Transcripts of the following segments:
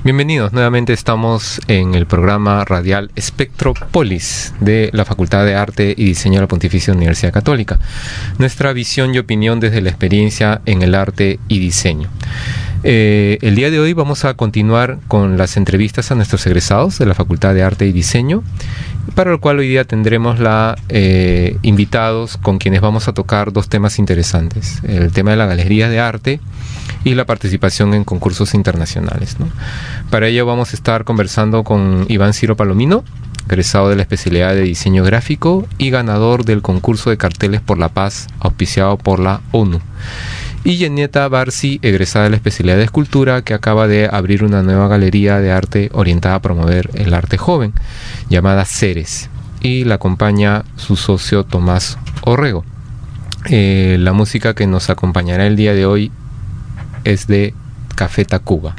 Bienvenidos, nuevamente estamos en el programa radial Espectrópolis de la Facultad de Arte y Diseño de la Pontificia Universidad Católica. Nuestra visión y opinión desde la experiencia en el arte y diseño. El día de hoy vamos a continuar con las entrevistas a nuestros egresados de la Facultad de Arte y Diseño, para lo cual hoy día tendremos invitados con quienes vamos a tocar dos temas interesantes: el tema de la galería de arte y la participación en concursos internacionales, ¿no? Para ello vamos a estar conversando con Iván Ciro Palomino, egresado de la especialidad de diseño gráfico y ganador del concurso de carteles por la paz auspiciado por la ONU, y Yeneta Barsi, egresada de la especialidad de escultura, que acaba de abrir una nueva galería de arte orientada a promover el arte joven, llamada Ceres, y la acompaña su socio Tomás Orrego. La música que nos acompañará el día de hoy es de Café Tacuba.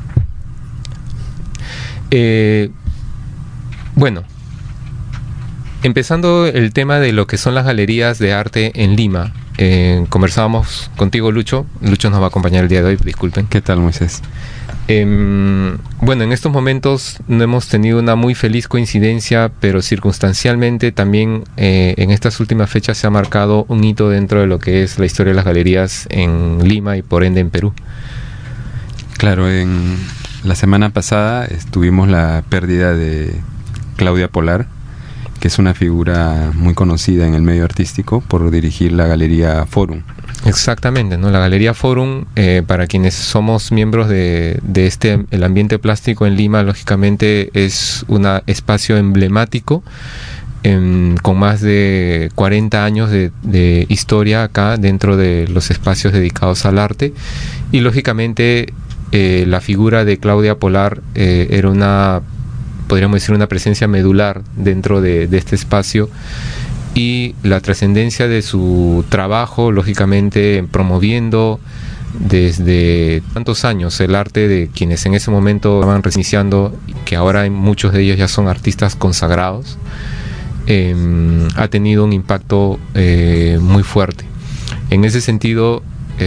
Bueno, empezando el tema de lo que son las galerías de arte en Lima. Conversábamos contigo, Lucho. Lucho nos va a acompañar el día de hoy, disculpen. ¿Qué tal, Moisés? Bueno, en estos momentos no hemos tenido una muy feliz coincidencia, pero circunstancialmente también en estas últimas fechas se ha marcado un hito dentro de lo que es la historia de las galerías en Lima y por ende en Perú. Claro, en la semana pasada tuvimos la pérdida de Claudia Polar, que es una figura muy conocida en el medio artístico por dirigir la Galería Forum. Exactamente, ¿no? La Galería Forum, para quienes somos miembros de el ambiente plástico en Lima, lógicamente es un espacio emblemático con más de 40 años de historia acá dentro de los espacios dedicados al arte, y lógicamente la figura de Claudia Polar era podríamos decir una presencia medular dentro de este espacio, y la trascendencia de su trabajo, lógicamente promoviendo desde tantos años el arte de quienes en ese momento estaban reiniciando, que ahora muchos de ellos ya son artistas consagrados, ha tenido un impacto muy fuerte. En ese sentido,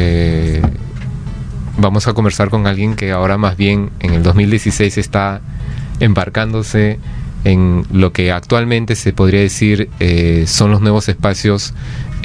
vamos a conversar con alguien que ahora más bien en el 2016 está embarcándose en lo que actualmente se podría decir son los nuevos espacios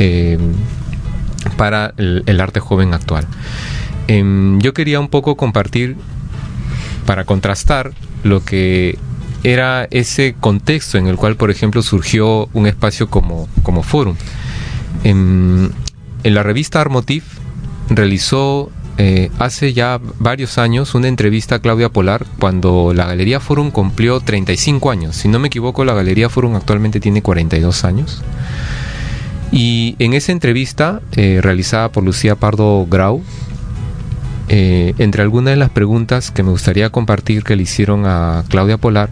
para el arte joven actual. Yo quería un poco compartir, para contrastar lo que era ese contexto en el cual, por ejemplo, surgió un espacio como Forum. En la revista Art Motif realizó hace ya varios años una entrevista a Claudia Polar cuando la Galería Forum cumplió 35 años. Si no me equivoco, la Galería Forum actualmente tiene 42 años. Y en esa entrevista, realizada por Lucía Pardo Grau, entre algunas de las preguntas que me gustaría compartir que le hicieron a Claudia Polar,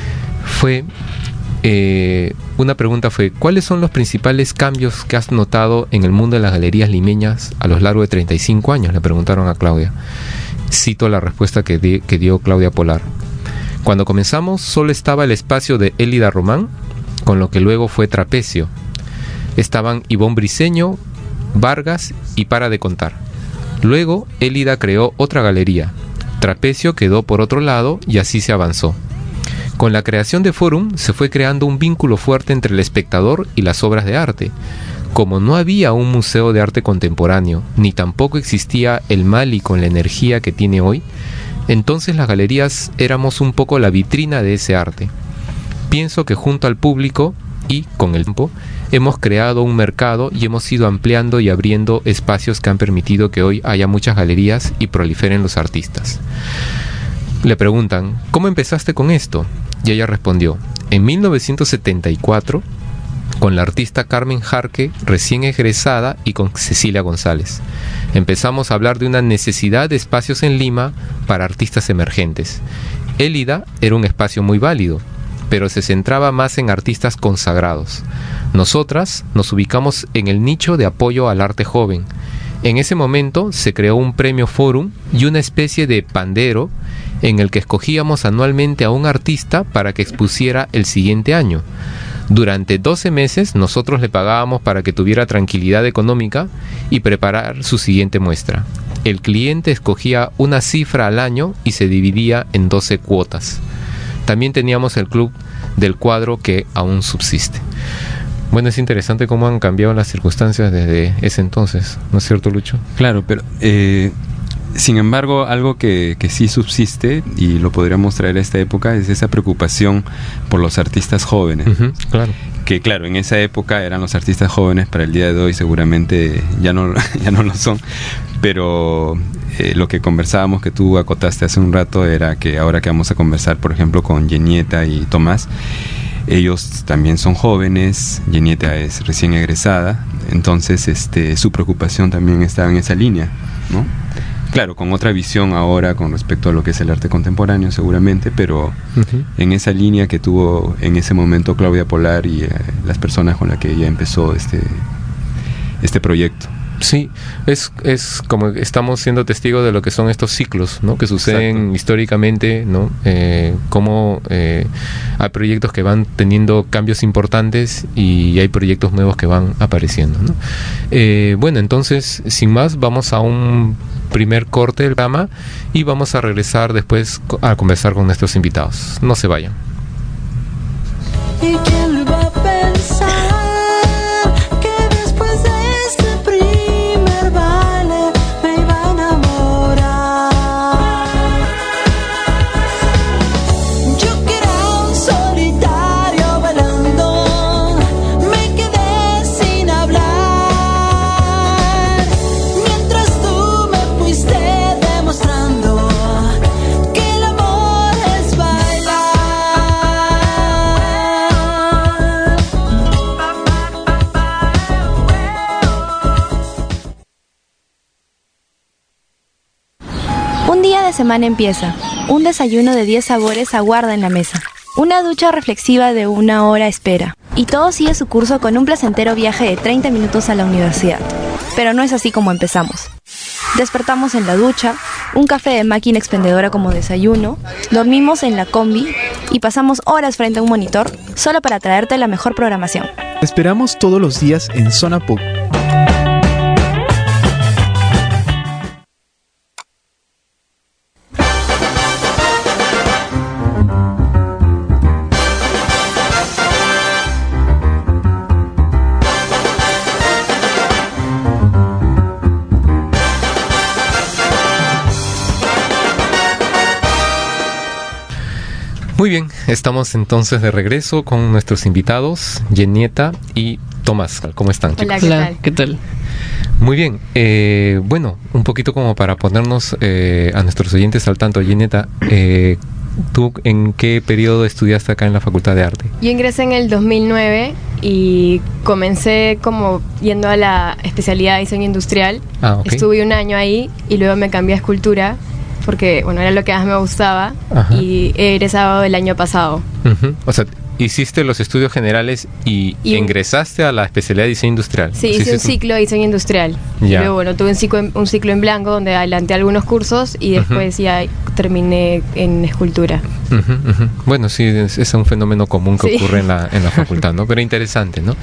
una pregunta fue: ¿cuáles son los principales cambios que has notado en el mundo de las galerías limeñas a lo largo de 35 años? Le preguntaron a Claudia. Cito la respuesta que dio Claudia Polar: cuando comenzamos solo estaba el espacio de Élida Román, con lo que luego fue Trapecio. Estaban Ivonne Briceño, Vargas y Para de Contar. Luego Élida creó otra galería, Trapecio quedó por otro lado, y así se avanzó. Con la creación de Forum se fue creando un vínculo fuerte entre el espectador y las obras de arte. Como no había un museo de arte contemporáneo, ni tampoco existía el Mali con la energía que tiene hoy, entonces las galerías éramos un poco la vitrina de ese arte. Pienso que junto al público y con el tiempo hemos creado un mercado y hemos ido ampliando y abriendo espacios que han permitido que hoy haya muchas galerías y proliferen los artistas. Le preguntan: ¿cómo empezaste con esto? Y ella respondió: en 1974, con la artista Carmen Jarque, recién egresada, y con Cecilia González. Empezamos a hablar de una necesidad de espacios en Lima para artistas emergentes. Élida era un espacio muy válido, pero se centraba más en artistas consagrados. Nosotras nos ubicamos en el nicho de apoyo al arte joven. En ese momento se creó un premio Forum y una especie de pandero en el que escogíamos anualmente a un artista para que expusiera el siguiente año. Durante 12 meses nosotros le pagábamos para que tuviera tranquilidad económica y preparar su siguiente muestra. El cliente escogía una cifra al año y se dividía en 12 cuotas. También teníamos el club del cuadro que aún subsiste. Bueno, es interesante cómo han cambiado las circunstancias desde ese entonces, ¿no es cierto, Lucho? Claro, pero sin embargo, algo que sí subsiste y lo podríamos traer a esta época es esa preocupación por los artistas jóvenes. Claro. Que claro, en esa época eran los artistas jóvenes, para el día de hoy seguramente ya no lo son, pero lo que conversábamos, que tú acotaste hace un rato, era que ahora que vamos a conversar, por ejemplo, con Yenieta y Tomás, ellos también son jóvenes, Yenieta es recién egresada, entonces su preocupación también está en esa línea, ¿no? Claro, con otra visión ahora con respecto a lo que es el arte contemporáneo seguramente, pero en esa línea que tuvo en ese momento Claudia Polar y las personas con las que ella empezó este proyecto. Sí, es como estamos siendo testigos de lo que son estos ciclos, ¿no? Que suceden Exacto. históricamente, ¿no? Cómo hay proyectos que van teniendo cambios importantes y hay proyectos nuevos que van apareciendo, ¿no? Bueno, entonces, sin más, vamos a un primer corte del programa y vamos a regresar después a conversar con nuestros invitados. No se vayan. ¿Y quién lo iba a pensar? Que después de este primer baile me iba a enamorar. Yo que era un solitario bailando, me quedé sin hablar, mientras tú me fuiste demostrando que el amor es bailar. Un día de semana empieza. Un desayuno de 10 sabores aguarda en la mesa. Una ducha reflexiva de 1 hora espera. Y todo sigue su curso con un placentero viaje de 30 minutos a la universidad. Pero no es así como empezamos. Despertamos en la ducha, un café de máquina expendedora como desayuno, dormimos en la combi y pasamos horas frente a un monitor solo para traerte la mejor programación. Te esperamos todos los días en Zona PUC. Muy bien, estamos entonces de regreso con nuestros invitados, Yenieta y Tomás. ¿Cómo están, chicos? Hola, ¿qué tal? ¿Qué tal? Muy bien, bueno, un poquito como para ponernos a nuestros oyentes al tanto, Yenieta, ¿tú en qué periodo estudiaste acá en la Facultad de Arte? Yo ingresé en el 2009 y comencé como yendo a la especialidad de diseño industrial. Ah, ok. Estuve un año ahí y luego me cambié a escultura porque, bueno, era lo que más me gustaba. Ajá. Y he egresado el año pasado. Ujú. O sea, hiciste los estudios generales y ingresaste a la especialidad de diseño industrial. Sí, hice un ciclo de diseño industrial. Ya. Luego, bueno, tuve un ciclo en blanco donde adelanté algunos cursos y después ya terminé en escultura. Ujú, ujú. Bueno, sí, es un fenómeno común que Sí. ocurre en la facultad, ¿no? Pero interesante, ¿no?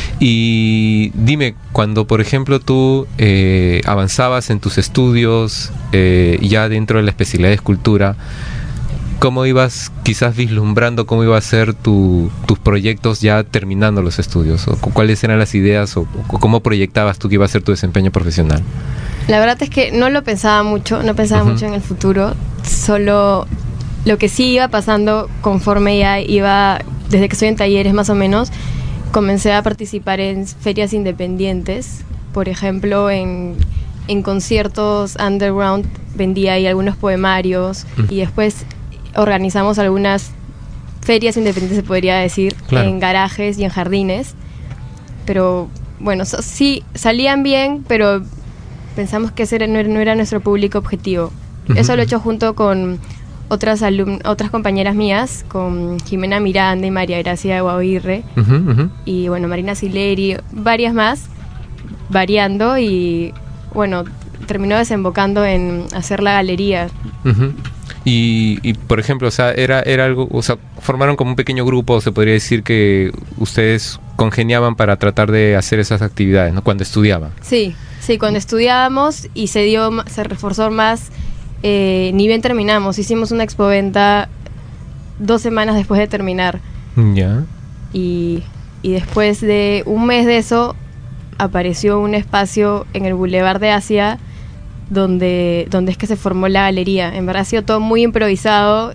Y dime, cuando por ejemplo tú avanzabas en tus estudios ya dentro de la especialidad de escultura, ¿cómo ibas quizás vislumbrando cómo iba a ser tus proyectos ya terminando los estudios? ¿O cuáles eran las ideas o cómo proyectabas tú que iba a ser tu desempeño profesional? La verdad es que no lo pensaba mucho, no pensaba mucho en el futuro, solo lo que sí iba pasando conforme ya iba, desde que estoy en talleres más o menos, comencé a participar en ferias independientes, por ejemplo en conciertos underground vendía ahí algunos poemarios y después organizamos algunas ferias independientes, se podría decir, Claro. en garajes y en jardines, pero bueno, sí salían bien, pero pensamos que ese no era nuestro público objetivo. Eso lo he hecho junto con otras compañeras mías, con Jimena Miranda y María Gracia Guavirre, Ujú, ujú. y bueno, Marina Sileri, varias más, variando, y bueno, terminó desembocando en hacer la galería. Ujú. Y por ejemplo, o sea, era algo, o sea, formaron como un pequeño grupo, se podría decir que ustedes congeniaban para tratar de hacer esas actividades, ¿no? Cuando estudiaban. Sí, cuando estudiábamos y se reforzó más, ni bien terminamos, hicimos una expoventa 2 semanas después de terminar. Ya. Y después de un mes de eso, apareció un espacio en el Boulevard de Asia donde es que se formó la galería. En verdad ha sido todo muy improvisado,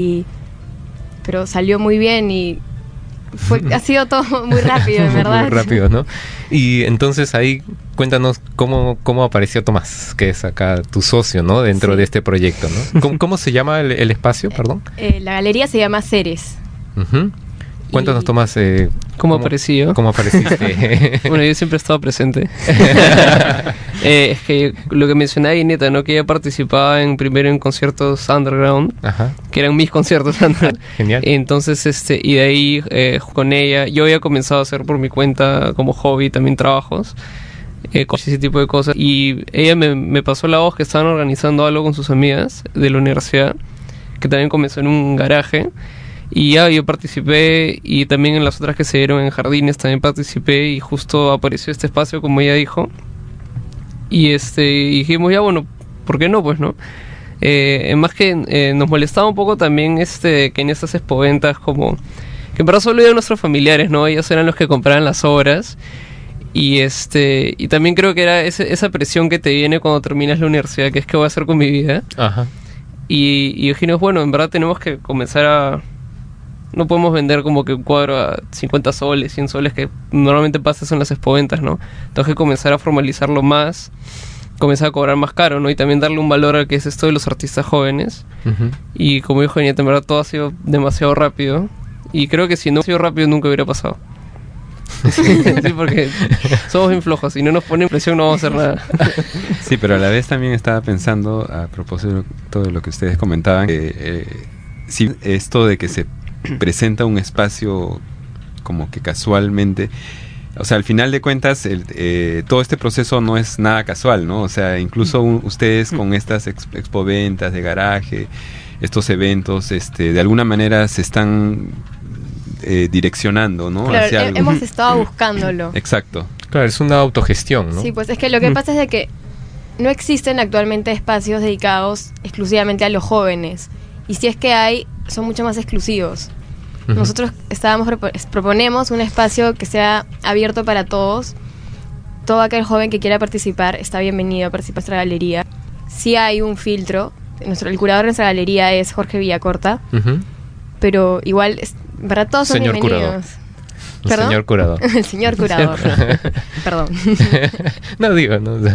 pero salió muy bien y ha sido todo muy rápido, en verdad. Muy rápido, ¿no? Y entonces ahí cuéntanos cómo apareció Tomás, que es acá tu socio, ¿no? Dentro de este proyecto, ¿no? ¿Cómo se llama el espacio, perdón? La galería se llama Ceres. Uh-huh. Cuéntanos, Tomás, ¿cómo apareció? ¿Cómo apareciste? Bueno, yo siempre he estado presente. Es que lo que mencionaba Ineta, ¿no? Que ella participaba primero en conciertos underground, Ajá. que eran mis conciertos underground. Genial. Entonces, y de ahí con ella, yo había comenzado a hacer por mi cuenta como hobby también trabajos, con ese tipo de cosas. Y ella me pasó la voz que estaban organizando algo con sus amigas de la universidad, que también comenzó en un garaje. Y ya yo participé, y también en las otras que se dieron en jardines también participé, y justo apareció este espacio, como ella dijo. Y dijimos, ya bueno, ¿por qué no? Pues no. Más que nos molestaba un poco también que en estas expoventas, como que en verdad solo iban nuestros familiares, ¿no? Ellos eran los que compraban las obras. Y también creo que era esa presión que te viene cuando terminas la universidad, que es qué voy a hacer con mi vida. Ajá. Y dijimos, bueno, en verdad tenemos que comenzar a... No podemos vender como que un cuadro a 50 soles, 100 soles, que normalmente pasa en las expoventas, ¿no? Tenemos que comenzar a formalizarlo más, comenzar a cobrar más caro, ¿no? Y también darle un valor a que es esto de los artistas jóvenes. Uh-huh. Y como dijo Ineta, en verdad todo ha sido demasiado rápido. Y creo que si no ha sido rápido nunca hubiera pasado. Sí, porque somos bien flojos. Si no nos ponen presión no vamos a hacer nada. Sí, pero a la vez también estaba pensando, a propósito de lo que ustedes comentaban, que si esto de que se presenta un espacio como que casualmente, o sea, al final de cuentas todo este proceso no es nada casual, ¿no? O sea, incluso ustedes con estas expoventas de garaje, estos eventos, de alguna manera se están direccionando, ¿no? Claro, hacia algo. hemos estado buscándolo. Exacto. Claro, es una autogestión, ¿no? Sí, pues es que lo que pasa es de que no existen actualmente espacios dedicados exclusivamente a los jóvenes. Y si es que hay, son mucho más exclusivos. Uh-huh. Nosotros proponemos un espacio que sea abierto para todos. Todo aquel joven que quiera participar está bienvenido a participar en nuestra galería. Sí hay un filtro. El curador de nuestra galería es Jorge Villacorta. Uh-huh. Pero igual, para todos son Señor bienvenidos. El señor curador. El señor curador. Perdón. No digo, no. O sea,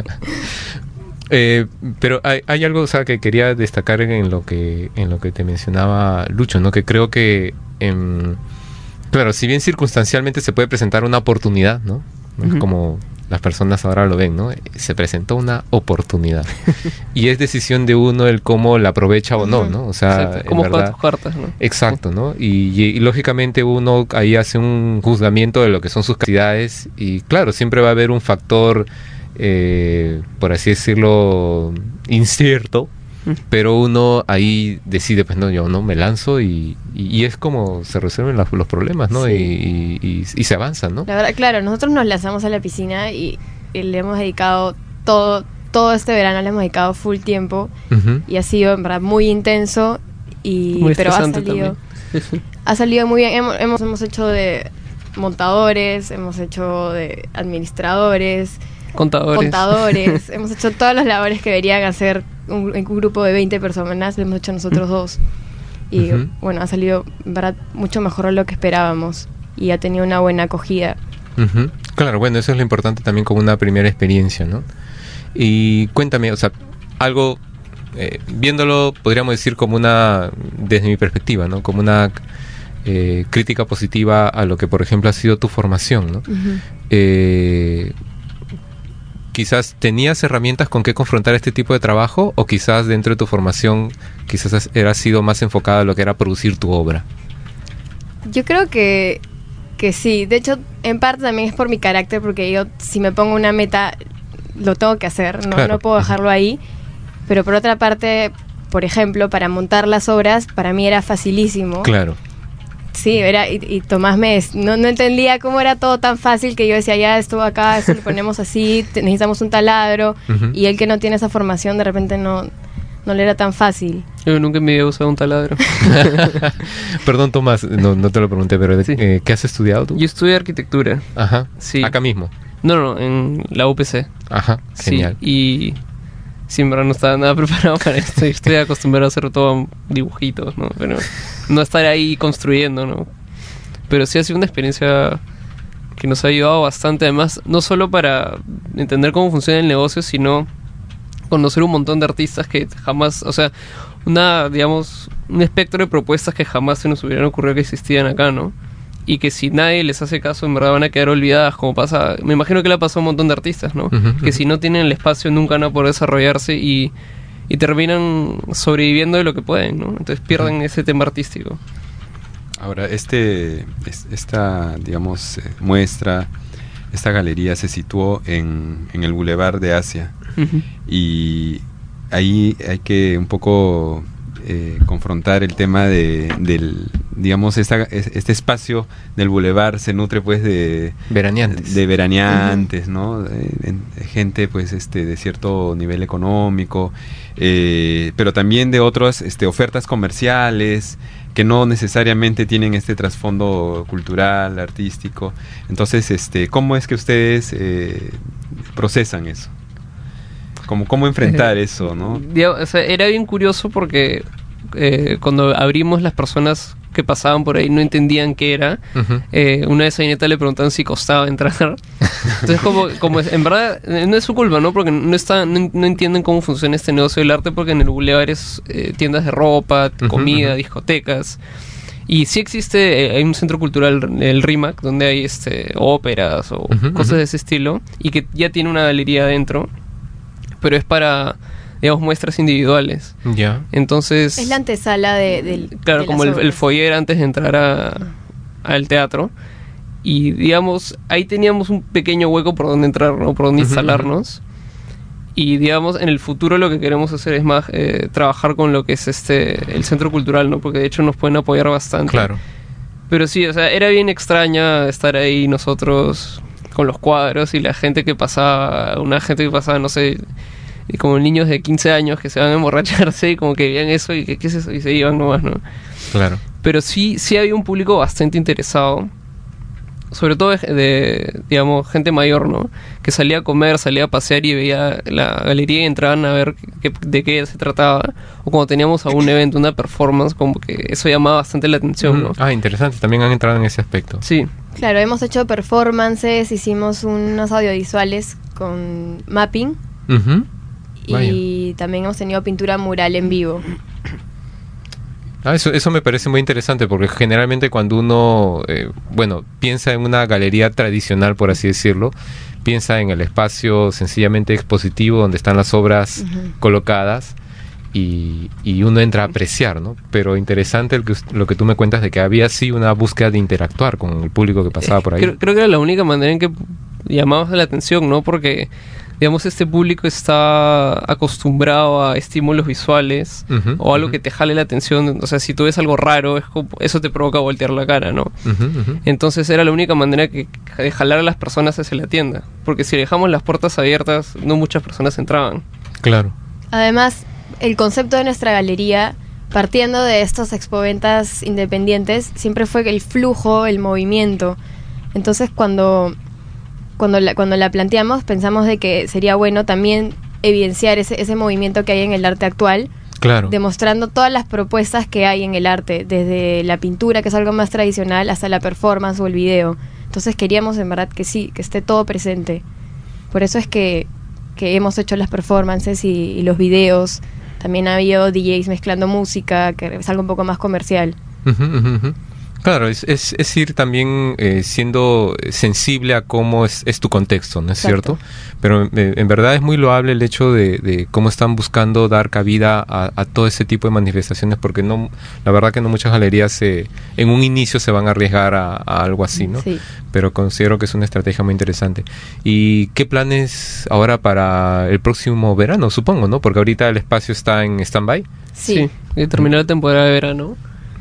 pero hay algo, o sea, que quería destacar en lo que te mencionaba Lucho, ¿no? Que creo que claro, si bien circunstancialmente se puede presentar una oportunidad, ¿no? Uh-huh. Como las personas ahora lo ven, ¿no? Se presentó una oportunidad y es decisión de uno el cómo la aprovecha o no, ¿no? O sea, cómo juega tus cartas, ¿no? Exacto, ¿no? Y lógicamente uno ahí hace un juzgamiento de lo que son sus capacidades y claro, siempre va a haber un factor por así decirlo incierto, pero uno ahí decide, pues no, yo no me lanzo y es como se resuelven los problemas, ¿no? Sí. Y se avanza, ¿no? La verdad, claro, nosotros nos lanzamos a la piscina y le hemos dedicado todo este verano, le hemos dedicado full tiempo. Uh-huh. Y ha sido en verdad muy intenso pero ha salido muy bien. Hemos hecho de montadores, hemos hecho de administradores, contadores. Hemos hecho todas las labores que deberían hacer un grupo de 20 personas, lo hemos hecho nosotros dos. Y uh-huh. Bueno, ha salido, en verdad, mucho mejor de lo que esperábamos y ha tenido una buena acogida. Uh-huh. Claro, bueno, eso es lo importante también como una primera experiencia, ¿no? Y cuéntame, o sea, algo, viéndolo, podríamos decir como desde mi perspectiva, ¿no? Como una crítica positiva a lo que, por ejemplo, ha sido tu formación, ¿no? Uh-huh. Quizás tenías herramientas con que confrontar este tipo de trabajo o quizás dentro de tu formación quizás era sido más enfocada a lo que era producir tu obra. Yo creo que sí. De hecho, en parte también es por mi carácter, porque yo si me pongo una meta lo tengo que hacer, no puedo dejarlo ahí. Pero por otra parte, por ejemplo, para montar las obras, para mí era facilísimo. Claro. Sí, y Tomás no entendía cómo era todo tan fácil, que yo decía, ya, esto acá, esto lo ponemos así, necesitamos un taladro, y él que no tiene esa formación, de repente no le era tan fácil. Yo nunca me había usado un taladro. Perdón, Tomás, no te lo pregunté, pero Sí. ¿qué has estudiado tú? Yo estudié arquitectura. Ajá. Sí. Acá mismo. No, en la UPC. Ajá, genial. Sí, y sí, en verdad no estaba nada preparado para esto. Estoy acostumbrado a hacer todo dibujitos, ¿no? Pero no estar ahí construyendo, ¿no? Pero sí ha sido una experiencia que nos ha ayudado bastante, además, no solo para entender cómo funciona el negocio, sino conocer un montón de artistas que jamás, o sea, un espectro de propuestas que jamás se nos hubieran ocurrido que existían acá, ¿no? Y que si nadie les hace caso, en verdad van a quedar olvidadas, como pasa, me imagino que le ha pasado a un montón de artistas, ¿no? Que si no tienen el espacio nunca van a poder desarrollarse y terminan sobreviviendo de lo que pueden, ¿no? Entonces pierden ese tema artístico. Ahora, esta, digamos, muestra, esta galería se situó en el Boulevard de Asia. Y ahí hay que un poco confrontar el tema del, digamos, este espacio del Boulevard se nutre pues de veraneantes, ¿no? Gente pues de cierto nivel económico, pero también de otras ofertas comerciales que no necesariamente tienen este trasfondo cultural, artístico. Entonces, ¿cómo es que ustedes procesan eso? ¿Cómo enfrentar eso, no? O sea, era bien curioso porque cuando abrimos, las personas que pasaban por ahí no entendían qué era. Una vez a Ineta le preguntaban si costaba entrar. Entonces, como en verdad, no es su culpa, ¿no? Porque no entienden cómo funciona este negocio del arte, porque en el Boulevard es tiendas de ropa, comida, discotecas. Y sí existe, hay un centro cultural, el RIMAC, donde hay óperas o cosas de ese estilo, y que ya tiene una galería adentro, pero es para, digamos, muestras individuales. Ya. Entonces, Es la antesala claro, de como las el obras. foyer antes de entrar al teatro. Y, digamos, ahí teníamos un pequeño hueco por donde entrar, ¿no? Por donde instalarnos. Y, digamos, en el futuro lo que queremos hacer es más trabajar con lo que es el centro cultural, ¿no? Porque de hecho nos pueden apoyar bastante. Claro. Pero sí, o sea, era bien extraña estar ahí nosotros con los cuadros y la gente que pasaba, no sé, como niños de 15 años que se van a emborracharse y como que veían eso y ¿qué es eso? Y se iban nomás, ¿no? Claro. Pero sí había un público bastante interesado, sobre todo de digamos, gente mayor, ¿no? Que salía a comer, salía a pasear y veía la galería y entraban a ver de qué se trataba. O cuando teníamos algún evento, una performance, como que eso llamaba bastante la atención, ¿no? Ah, interesante. También han entrado en ese aspecto. Sí. Claro, hemos hecho performances, hicimos unos audiovisuales con mapping y también hemos tenido pintura mural en vivo. Eso me parece muy interesante porque generalmente cuando uno piensa en una galería tradicional, por así decirlo, piensa en el espacio sencillamente expositivo donde están las obras colocadas y uno entra a apreciar, ¿no? Pero interesante lo que tú me cuentas de que había sí una búsqueda de interactuar con el público que pasaba por ahí. Creo que era la única manera en que llamamos la atención, ¿no? Porque, digamos, este público está acostumbrado a estímulos visuales o algo que te jale la atención. O sea, si tú ves algo raro, eso te provoca voltear la cara, ¿no? Entonces era la única manera de jalar a las personas hacia la tienda. Porque si dejamos las puertas abiertas, no muchas personas entraban. Claro. Además, el concepto de nuestra galería, partiendo de estos expoventas independientes, siempre fue el flujo, el movimiento. Entonces, cuando la planteamos, pensamos de que sería bueno también evidenciar ese movimiento que hay en el arte actual, Claro. demostrando todas las propuestas que hay en el arte, desde la pintura, que es algo más tradicional, hasta la performance o el video. Entonces queríamos en verdad que sí, que esté todo presente. Por eso es que hemos hecho las performances y los videos. También ha habido DJs mezclando música, que es algo un poco más comercial. Claro, es ir también siendo sensible a cómo es tu contexto, ¿no es Exacto. cierto? Pero en verdad es muy loable el hecho de cómo están buscando dar cabida a todo ese tipo de manifestaciones, porque la verdad que no muchas galerías en un inicio se van a arriesgar a algo así, ¿no? Sí. Pero considero que es una estrategia muy interesante. ¿Y qué planes ahora para el próximo verano, supongo, ¿no? Porque ahorita el espacio está en stand-by. Sí. que terminó la temporada de verano.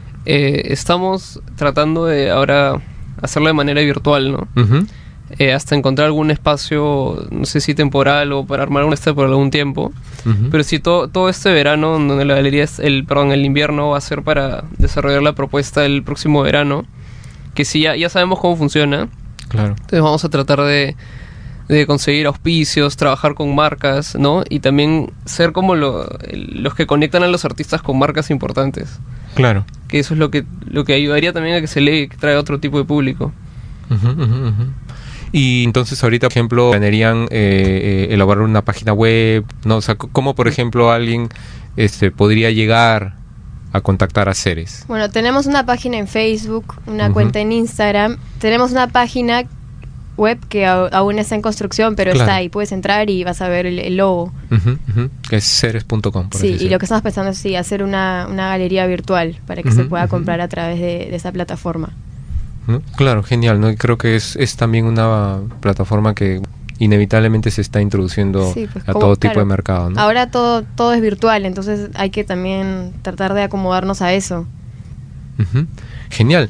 Estamos tratando de ahora hacerlo de manera virtual, ¿no? Ujú. Hasta encontrar algún espacio, no sé si temporal o para armar un por algún tiempo. Ujú. Pero sí, todo este verano, donde la galería el invierno va a ser para desarrollar la propuesta del próximo verano, que sí ya sabemos cómo funciona. Claro. Entonces vamos a tratar de conseguir auspicios, trabajar con marcas, ¿no? Y también ser como los que conectan a los artistas con marcas importantes. Claro. Que eso es lo que ayudaría también a que se le traiga otro tipo de público. Ujú, ujú, ujú. Y entonces ahorita, por ejemplo, planearían elaborar una página web, ¿no? O sea, ¿cómo, por ejemplo, alguien podría llegar a contactar a Ceres? Bueno, tenemos una página en Facebook, una Ujú. cuenta en Instagram. Tenemos una página web que aún está en construcción, pero Claro. está ahí. Puedes entrar y vas a ver el logo. Ujú, ujú. Que es ceres.com, por Sí, así y decirlo. lo que estamos pensando es sí, hacer una galería virtual para que Ujú, se pueda ujú. comprar a través de esa plataforma. ¿No? Claro, genial, ¿no? Y creo que es también una plataforma que inevitablemente se está introduciendo Sí, pues, a como- todo tipo claro, de mercado, ¿no? Ahora todo es virtual, entonces hay que también tratar de acomodarnos a eso. Ujú. Genial.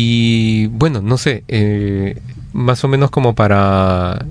Y bueno, no sé, más o menos como para...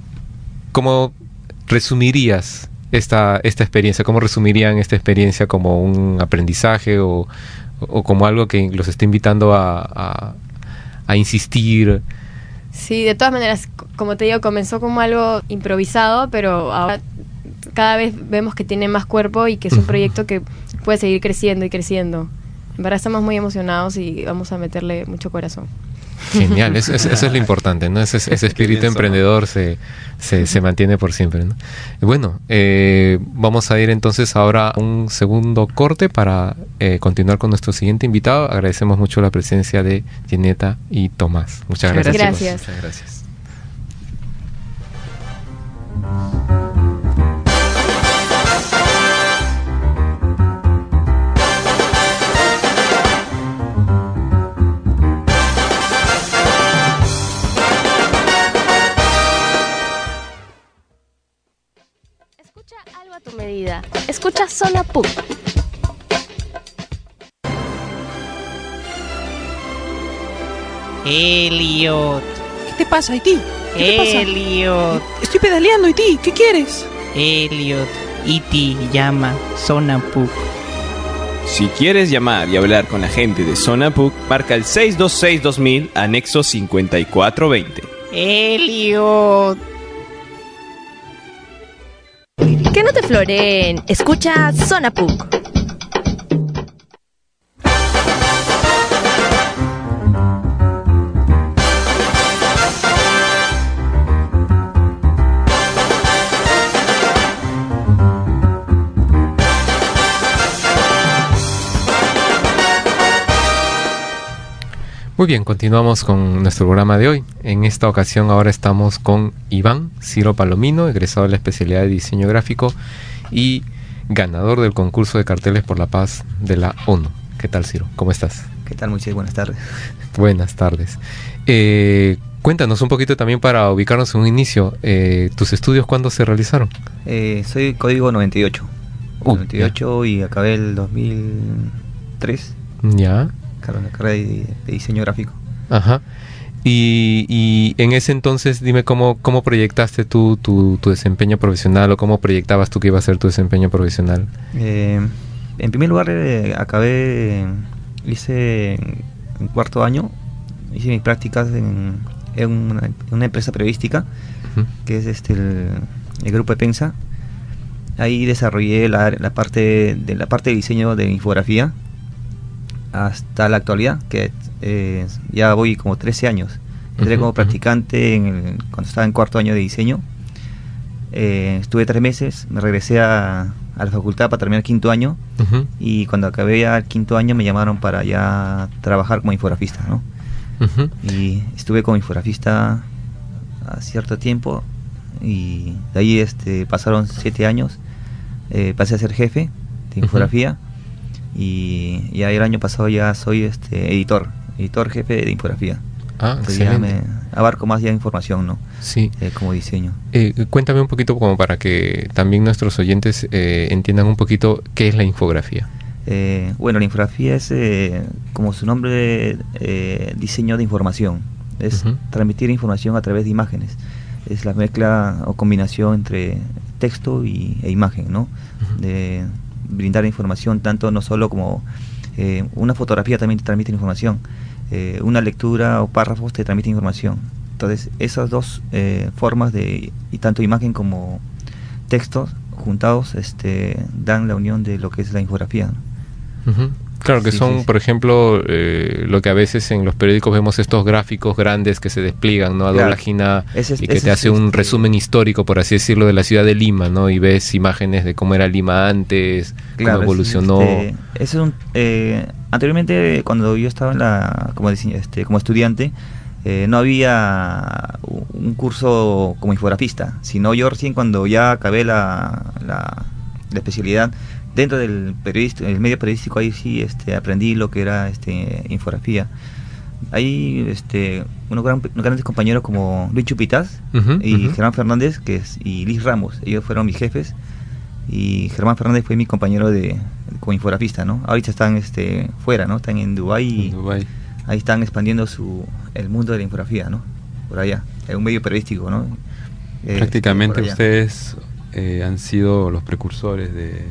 ¿Cómo resumirías esta experiencia? ¿Cómo resumirían esta experiencia como un aprendizaje o como algo que los está invitando a insistir? Sí, de todas maneras, como te digo, comenzó como algo improvisado, pero ahora cada vez vemos que tiene más cuerpo y que es un Ujú. proyecto que puede seguir creciendo y creciendo. En verdad estamos muy emocionados y vamos a meterle mucho corazón. Genial, eso es lo importante, ¿no? Ese espíritu bien, emprendedor se mantiene por siempre, ¿no? Bueno, vamos a ir entonces ahora a un segundo corte para continuar con nuestro siguiente invitado. Agradecemos mucho la presencia de Gineta y Tomás. Muchas Muchas gracias. gracias. Muchas gracias. Escucha algo a tu medida. Escucha Zona PUC. Elliot, ¿Qué te pasa, Iti? ¿Qué te pasa? Elliot, Estoy pedaleando, Iti. ¿Qué quieres? Elliot, Iti llama Zona PUC. Si quieres llamar y hablar con la gente de Zona PUC, marca el 626-2000, anexo 5420. Elliot. Que no te floreen. Escucha Zona PUC. Muy bien, continuamos con nuestro programa de hoy. En esta ocasión ahora estamos con Iván Ciro Palomino, egresado de la especialidad de diseño gráfico y ganador del concurso de carteles por la paz de la ONU. ¿Qué tal, Ciro? ¿Cómo estás? ¿Qué tal, Moisés? Buenas tardes. Buenas tardes. Cuéntanos un poquito también para ubicarnos en un inicio. ¿Tus estudios cuándo se realizaron? Soy código 98. Uy, 98 y acabé el 2003. Ya. Claro, la carrera de diseño gráfico. Ajá. Y en ese entonces, dime cómo proyectaste tú tu desempeño profesional o cómo proyectabas tú que iba a ser tu desempeño profesional. En primer lugar, hice en cuarto año, hice mis prácticas en una empresa periodística, Ujú. que es el grupo de Pensa. Ahí desarrollé la parte de diseño de infografía hasta la actualidad, que ya voy como 13 años. Entré Ujú, como ujú. practicante cuando estaba en cuarto año de diseño. Estuve 3 meses, me regresé a la facultad para terminar quinto año, Ujú, y cuando acabé ya el quinto año me llamaron para ya trabajar como infografista, ¿no? ujú. Y estuve como infografista a cierto tiempo, y de ahí pasaron 7 años, pasé a ser jefe de infografía. Y ya el año pasado ya soy editor jefe de infografía. Ah, Entonces ya excelente. abarco más ya información, ¿no? Sí. Como diseño. Cuéntame un poquito como para que también nuestros oyentes entiendan un poquito qué es la infografía. Bueno, la infografía es, como su nombre, diseño de información. Es transmitir información a través de imágenes. Es la mezcla o combinación entre texto e imagen, ¿no? De brindar información, tanto no solo como una fotografía también te transmite información, una lectura o párrafos te transmite información. Entonces, esas dos formas y tanto imagen como texto juntados dan la unión de lo que es la infografía, ¿no? Claro, que son, por ejemplo, lo que a veces en los periódicos vemos estos gráficos grandes que se despliegan, ¿no? A doble página y que te hace un resumen histórico, por así decirlo, de la ciudad de Lima, ¿no? Y ves imágenes de cómo era Lima antes, cómo evolucionó. Anteriormente, cuando yo estaba como estudiante, no había un curso como infografista, sino yo recién cuando ya acabé la especialidad, dentro del el medio periodístico, ahí sí aprendí lo que era infografía. Hay unos grandes compañeros como Luis Chupitaz y Germán Fernández y Liz Ramos. Ellos fueron mis jefes y Germán Fernández fue mi compañero como infografista, ¿no? Ahorita están fuera, ¿no? Están en Dubái. Ahí están expandiendo el mundo de la infografía, ¿no? Por allá, es un medio periodístico, ¿no? Prácticamente ustedes han sido los precursores de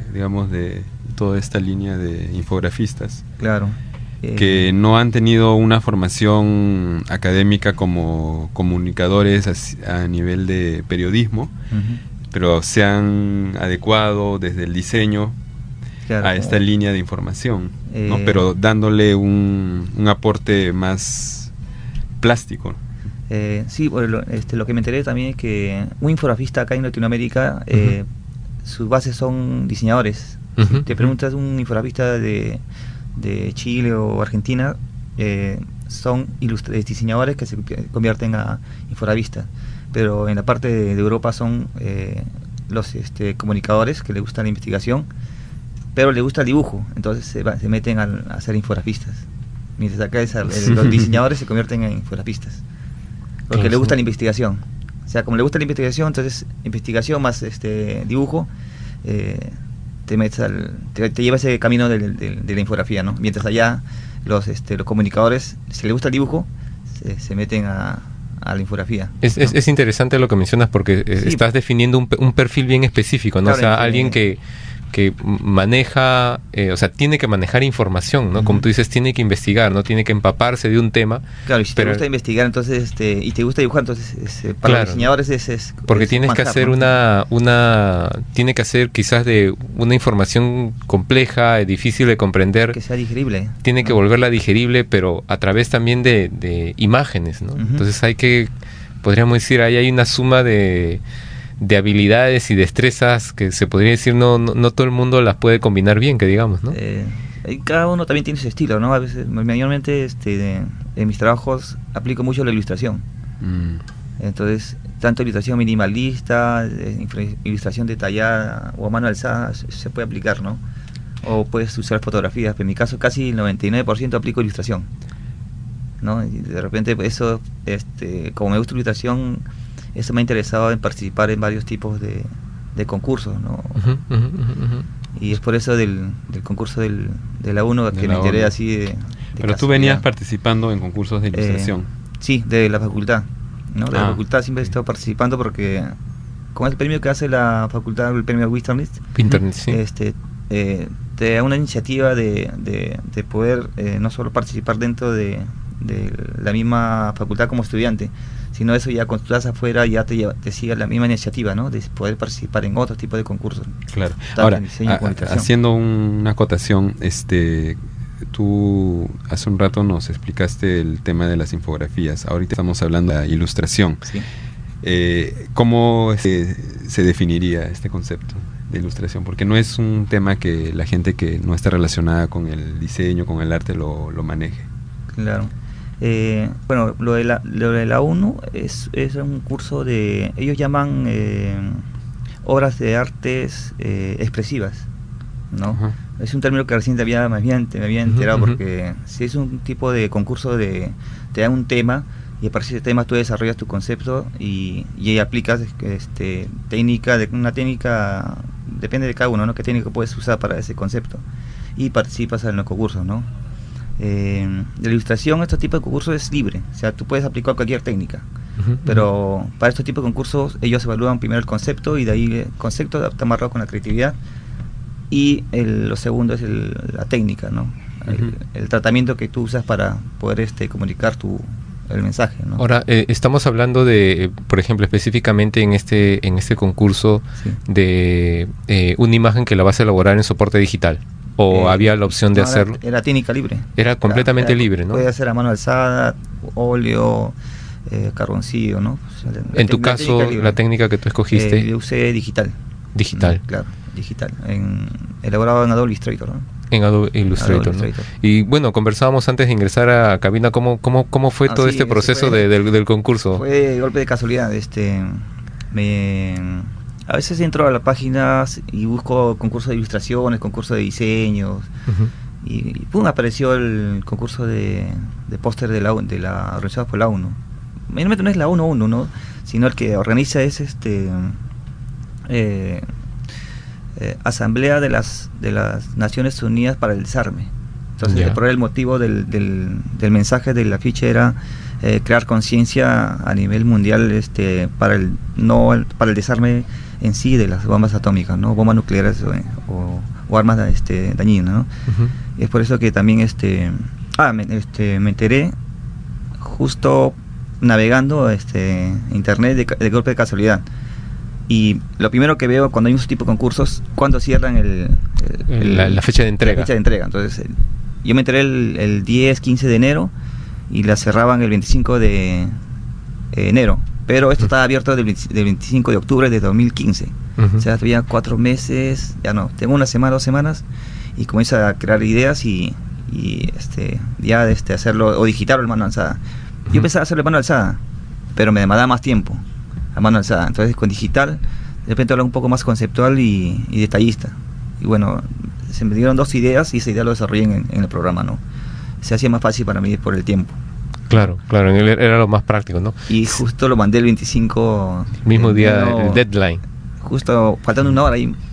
toda esta línea de infografistas. Claro. Que no han tenido una formación académica como comunicadores a nivel de periodismo, pero se han adecuado desde el diseño a esta línea de información, ¿no? Pero dándole un aporte más plástico. Sí, lo que me enteré también es que un infografista acá en Latinoamérica, sus bases son diseñadores. Si te preguntas un infografista de Chile o Argentina, son diseñadores que se convierten a infografistas. Pero en la parte de Europa son los comunicadores que les gusta la investigación, pero les gusta el dibujo, entonces se meten a ser infografistas. Mientras acá los diseñadores se convierten en infografistas, porque les gusta la investigación. O sea, como le gusta la investigación, entonces investigación más dibujo, te lleva ese camino de la infografía, ¿no? Mientras allá los comunicadores, si les gusta el dibujo, se meten a la infografía. Es interesante lo que mencionas porque estás definiendo un perfil bien específico, ¿no? Claro, o sea, alguien que maneja, o sea, tiene que manejar información, ¿no? Como tú dices, tiene que investigar, ¿no? Tiene que empaparse de un tema. Claro, y si te gusta investigar, entonces, y te gusta dibujar, entonces, para los diseñadores es porque tienes que hacer, ¿no? Tiene que hacer quizás de una información compleja, difícil de comprender. Que sea digerible. Tiene que volverla digerible, pero a través también de imágenes, ¿no? Entonces podríamos decir, ahí hay una suma de habilidades y destrezas que se podría decir no todo el mundo las puede combinar bien, que digamos, ¿no? Cada uno también tiene su estilo, ¿no? A veces, mayormente en mis trabajos aplico mucho la ilustración. Entonces, tanto ilustración minimalista, ilustración detallada o a mano alzada se puede aplicar, ¿no? O puedes usar fotografías, pero en mi caso casi el 99% aplico ilustración, ¿no? Y de repente eso, como me gusta la ilustración, eso me ha interesado en participar en varios tipos de concursos, ¿no? Y es por eso del concurso de la UNO que me enteré así de Pero tú venías participando en concursos de ilustración. Sí, de la facultad, ¿no? De la facultad siempre he estado participando porque con el premio que hace la facultad, el premio Winterlist, sí. Te da una iniciativa de poder no solo participar dentro de la misma facultad como estudiante, sino eso ya cuando tú estás afuera ya te sigue la misma iniciativa, ¿no? De poder participar en otro tipo de concursos. Claro. Ahora, haciendo una acotación, tú hace un rato nos explicaste el tema de las infografías. Ahorita estamos hablando de la ilustración. Sí. ¿Cómo se definiría este concepto de ilustración? Porque no es un tema que la gente que no está relacionada con el diseño, con el arte, lo maneje. Claro. Bueno, lo de la ONU es un curso ellos llaman obras de artes expresivas, ¿no? Es un término que recién me había enterado, porque si es un tipo de concurso te dan un tema y a partir de ese tema tú desarrollas tu concepto y aplicas una técnica, depende de cada uno, ¿no? ¿Qué técnica puedes usar para ese concepto? y participas en los concursos, ¿no? De la ilustración, este tipo de concursos es libre, o sea, tú puedes aplicar cualquier técnica, pero para este tipo de concursos ellos evalúan primero el concepto y de ahí el concepto está amarrado con la creatividad y lo segundo es la técnica, ¿no? El tratamiento que tú usas para poder comunicar el mensaje, ¿no? Ahora, estamos hablando de, por ejemplo, específicamente en este concurso, sí, de una imagen que la vas a elaborar en soporte digital, o había la opción de hacerlo. Era técnica libre. Era completamente libre, ¿no? Puede hacer a mano alzada, óleo, carboncillo, ¿no? O sea, en tu caso, la técnica que tú escogiste. Yo usé digital. Digital. Claro, digital. Elaborado en Adobe Illustrator, ¿no? En Adobe Illustrator, ¿no? Y bueno, conversábamos antes de ingresar a cabina cómo fue todo este proceso del concurso. Fue golpe de casualidad. A veces entro a las páginas y busco concursos de ilustraciones, concursos de diseños, y pum, apareció el concurso de póster de la organizado por la ONU. Realmente no es la ONU, ¿no? Sino el que organiza es Asamblea de las Naciones Unidas para el Desarme. Entonces, por el motivo del mensaje del afiche era crear conciencia a nivel mundial para el desarme en sí de las bombas atómicas, ¿no? Bombas nucleares o armas dañinas, ¿no? Y es por eso que también me enteré justo navegando internet de golpe de casualidad. Y lo primero que veo cuando hay un tipo de concursos, cuando cierran la fecha de entrega. La fecha de entrega. Entonces, yo me enteré el 10, 15 de enero y la cerraban el 25 de enero. Pero esto estaba abierto del 25 de octubre de 2015. O sea, había 4 meses, ya no, tengo una semana, 2 semanas, y comienzo a crear ideas y hacerlo, o digital o en mano alzada. Yo pensaba hacerlo en mano alzada, pero me demandaba más tiempo a mano alzada. Entonces con digital de repente habla un poco más conceptual y detallista. Y bueno, se me dieron 2 ideas y esa idea lo desarrollé en el programa, ¿no? Se hacía más fácil para mí por el tiempo. Claro, era lo más práctico, ¿no? Y justo lo mandé el 25. El mismo día, el deadline. Justo faltando una hora y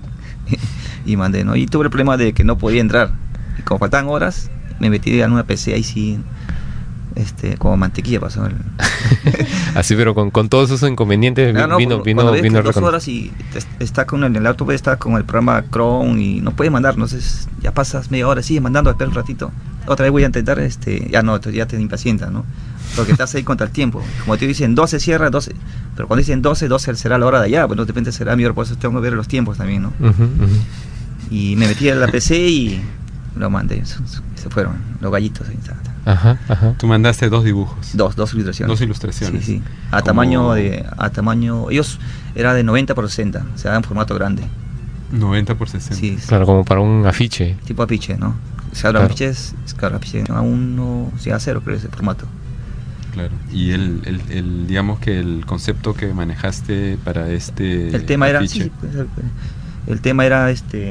mandé, ¿no? Y tuve el problema de que no podía entrar. Y como faltaban horas, me metí en una PC ahí sí. Como mantequilla pasó. Así, pero con todos esos inconvenientes vino 2 horas y está con el auto, está con el programa Chrome y no puede mandar, entonces ya pasas media hora, sigue mandando, espera un ratito, otra vez voy a intentar, ya no, ya te impacienta, ¿no? Porque estás ahí contra el tiempo. Como te dicen 12 cierra, 12, pero cuando dicen 12 será la hora de allá, bueno, de repente será mi hora, por eso tengo que ver los tiempos también, ¿no? Y me metí en la PC y lo mandé, se fueron los gallitos ahí. Ajá. Tú mandaste 2 dibujos. 2 ilustraciones. 2 ilustraciones. Sí. A tamaño, ellos era de 90 por 60, o sea, en formato grande. 90 por 60. Sí. Claro, como para un afiche. Tipo afiche, ¿no? O sea, el afiche es afiche A1, A0 creo que es el formato. Claro. Y digamos que el concepto que manejaste para el tema afiche. El tema era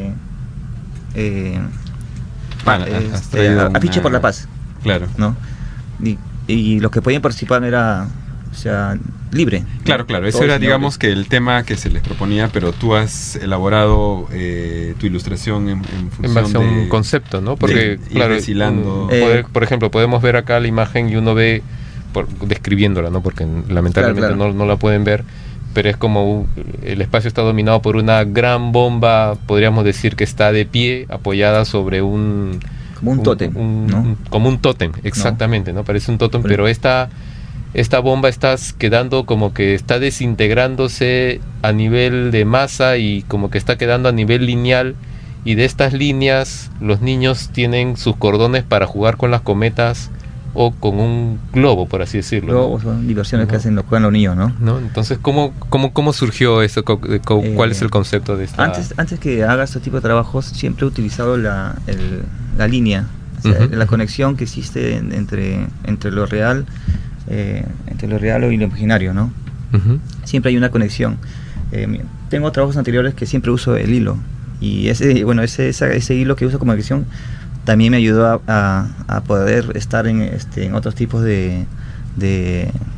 afiche por la paz. Claro. ¿No? Y los que podían participar era, libre. Claro, eso era, digamos, que el tema que se les proponía, pero tú has elaborado tu ilustración en función en base a un concepto, ¿no? Porque, claro, por ejemplo, podemos ver acá la imagen y uno ve, describiéndola, ¿no? Porque lamentablemente no la pueden ver, pero es como el espacio está dominado por una gran bomba, podríamos decir que está de pie, apoyada sobre como un tótem, ¿no? Como un tótem, exactamente, ¿no? Parece un tótem, pero esta bomba está quedando como que está desintegrándose a nivel de masa y como que está quedando a nivel lineal, y de estas líneas los niños tienen sus cordones para jugar con las cometas o con un globo, por así decirlo. Globos, son diversiones que juegan los niños, ¿no? Entonces, ¿cómo surgió esto? ¿Cuál es el concepto de esta? Antes que haga este tipo de trabajos, siempre he utilizado la línea, o sea, la conexión que existe entre lo real, y lo imaginario, ¿no? Siempre hay una conexión. Tengo trabajos anteriores que siempre uso el hilo, y ese hilo que uso como conexión también me ayudó a poder estar en otros tipos de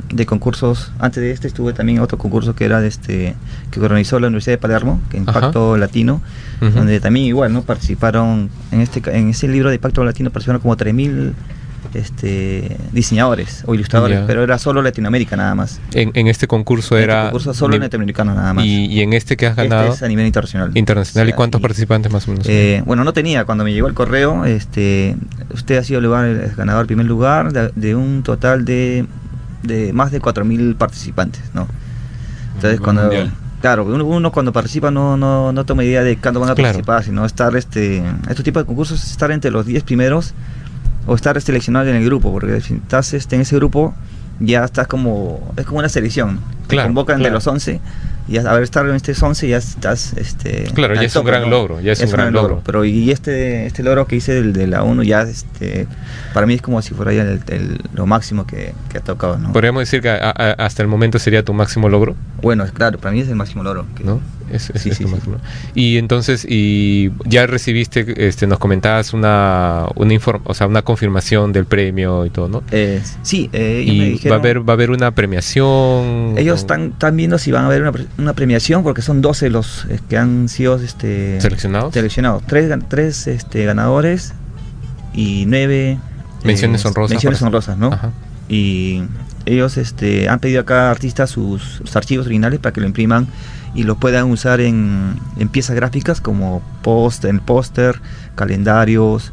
concursos. Antes de este estuve también en otro concurso que era que organizó la Universidad de Palermo, que Impacto Latino, donde también igual, ¿no? Participaron en ese libro de Impacto Latino, participaron como 3.000 diseñadores o ilustradores, pero era solo Latinoamérica nada más. En este concurso era concurso solo latinoamericano nada más. Y en este que has ganado es a nivel internacional. ¿Y cuántos participantes más o menos? Bueno, no tenía, cuando me llegó el correo, usted ha sido el ganador, primer lugar de un total de más de 4.000 participantes, ¿no? Entonces claro, uno cuando participa no toma idea de cuándo van a participar, sino estar estos tipos de concursos, estar entre los 10 primeros o estar seleccionado en el grupo, porque si estás en ese grupo ya estás es como una selección, te convocan de los 11 y a ver, estar en estos 11 ya estás claro, ya es un gran logro, ya es un gran logro. Pero y este logro que hice de la ONU ya para mí es como si fuera ya lo máximo que ha tocado, ¿no? Podríamos decir que hasta el momento sería tu máximo logro. Bueno, claro, para mí es el máximo logro, ¿no? Es tu máximo. Y entonces, ya recibiste, nos comentabas una confirmación del premio y todo, ¿no? Sí, y me dijeron, va a haber una premiación. Ellos están viendo si van a haber una premiación, porque son 12 los que han sido seleccionados. 3 ganadores y 9 menciones honrosas, ¿no? Ajá. Y ellos han pedido a cada artista sus archivos originales para que lo impriman y lo puedan usar en piezas gráficas como póster, calendarios,